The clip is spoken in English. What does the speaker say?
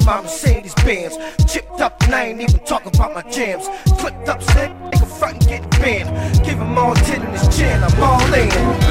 my Mercedes Benz. Chipped up and I ain't even talking about my jams. Clipped up, said nigga front and get bent. Give him all 10 in his chin, I'm all in.